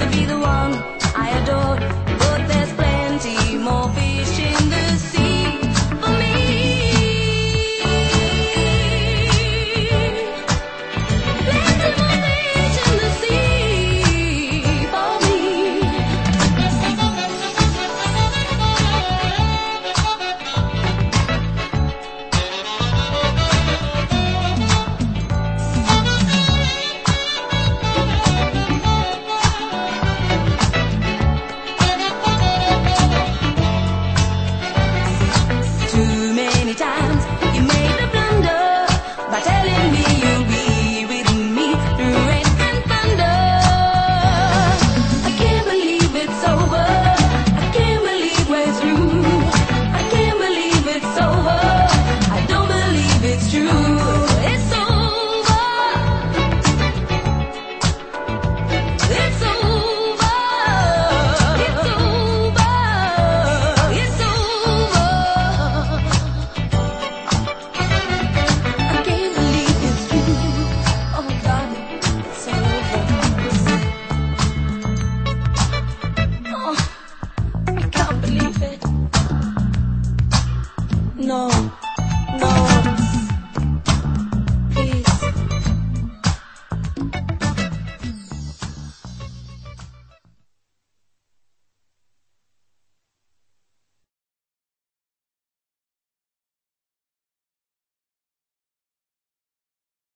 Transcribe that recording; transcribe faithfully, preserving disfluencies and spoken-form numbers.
be the one I adore, but there's plenty more fish in the sea for me. Plenty more fish in the sea for me. Too many times you made the blunder by telling me you'll be with me through rain and thunder. I can't believe it's over. I can't believe we're through. I can't believe it's over. I don't believe it's true. It's over. It's over. It's over. It's over. I can't believe it's true. Oh God, it's over. Oh, I can't believe it. No.